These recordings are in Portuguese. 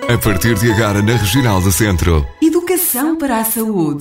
A partir de agora na Regional do Centro. Educação para a saúde.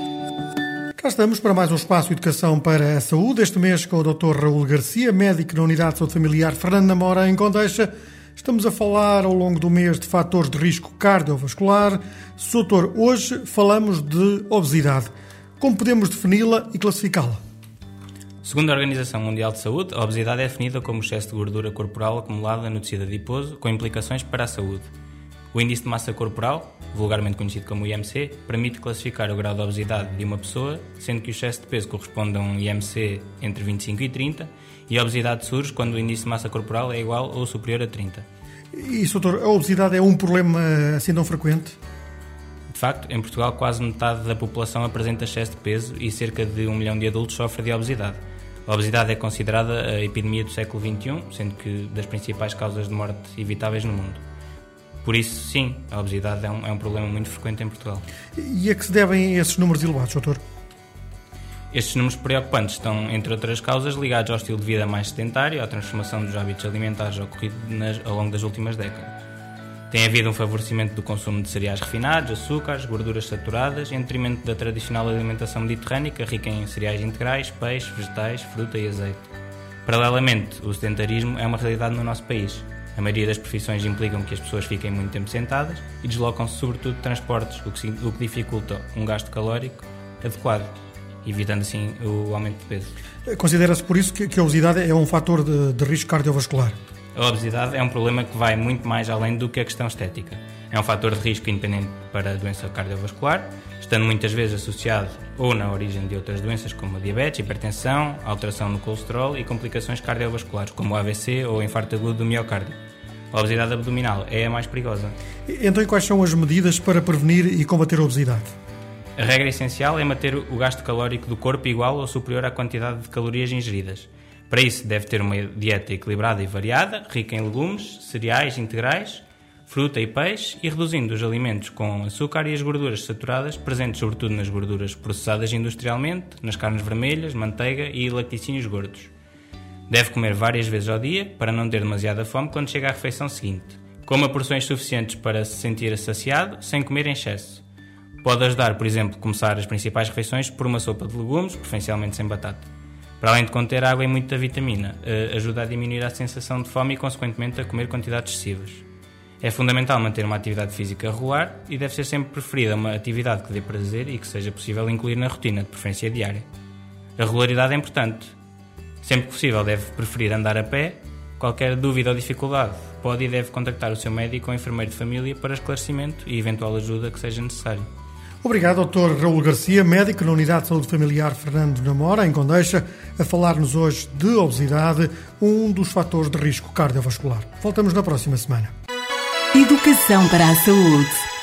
Cá estamos para mais um espaço de Educação para a Saúde, este mês com o Dr. Raul Garcia, médico na Unidade de Saúde Familiar Fernando Namora, em Condeixa. Estamos a falar ao longo do mês de fatores de risco cardiovascular. Doutor, hoje falamos de obesidade. Como podemos defini-la e classificá-la? Segundo a Organização Mundial de Saúde, a obesidade é definida como excesso de gordura corporal acumulada no tecido adiposo, com implicações para a saúde. O índice de massa corporal, vulgarmente conhecido como IMC, permite classificar o grau de obesidade de uma pessoa, sendo que o excesso de peso corresponde a um IMC entre 25 e 30, e a obesidade surge quando o índice de massa corporal é igual ou superior a 30. E, doutor, a obesidade é um problema assim tão frequente? De facto, em Portugal quase metade da população apresenta excesso de peso e cerca de 1 milhão de adultos sofrem de obesidade. A obesidade é considerada a epidemia do século XXI, sendo que das principais causas de morte evitáveis no mundo. Por isso, sim, a obesidade é um problema muito frequente em Portugal. E a que se devem esses números elevados, doutor? Estes números preocupantes estão, entre outras causas, ligados ao estilo de vida mais sedentário, à transformação dos hábitos alimentares ocorrido ao longo das últimas décadas. Tem havido um favorecimento do consumo de cereais refinados, açúcares, gorduras saturadas, em detrimento da tradicional alimentação mediterrânica, rica em cereais integrais, peixe, vegetais, fruta e azeite. Paralelamente, o sedentarismo é uma realidade no nosso país. A maioria das profissões implicam que as pessoas fiquem muito tempo sentadas e deslocam-se sobretudo de transportes, o que dificulta um gasto calórico adequado, evitando assim o aumento de peso. Considera-se por isso que a obesidade é um fator de risco cardiovascular? A obesidade é um problema que vai muito mais além do que a questão estética. É um fator de risco independente para a doença cardiovascular, estando muitas vezes associado ou na origem de outras doenças como a diabetes, hipertensão, alteração no colesterol e complicações cardiovasculares como o AVC ou o infarto agudo do miocárdio. A obesidade abdominal é a mais perigosa. Então, e quais são as medidas para prevenir e combater a obesidade? A regra essencial é manter o gasto calórico do corpo igual ou superior à quantidade de calorias ingeridas. Para isso, deve ter uma dieta equilibrada e variada, rica em legumes, cereais integrais, fruta e peixe, e reduzindo os alimentos com açúcar e as gorduras saturadas, presentes sobretudo nas gorduras processadas industrialmente, nas carnes vermelhas, manteiga e laticínios gordos. Deve comer várias vezes ao dia, para não ter demasiada fome quando chega à refeição seguinte. Coma porções suficientes para se sentir saciado, sem comer em excesso. Pode ajudar, por exemplo, começar as principais refeições por uma sopa de legumes, preferencialmente sem batata. Para além de conter água e muita vitamina, ajuda a diminuir a sensação de fome e, consequentemente, a comer quantidades excessivas. É fundamental manter uma atividade física regular e deve ser sempre preferida uma atividade que dê prazer e que seja possível incluir na rotina, de preferência diária. A regularidade é importante. Sempre que possível, deve preferir andar a pé. Qualquer dúvida ou dificuldade, pode e deve contactar o seu médico ou enfermeiro de família para esclarecimento e eventual ajuda que seja necessário. Obrigado, Dr. Raul Garcia, médico na Unidade de Saúde Familiar Fernando Namora, em Condeixa, a falar-nos hoje de obesidade, um dos fatores de risco cardiovascular. Voltamos na próxima semana. Educação para a saúde.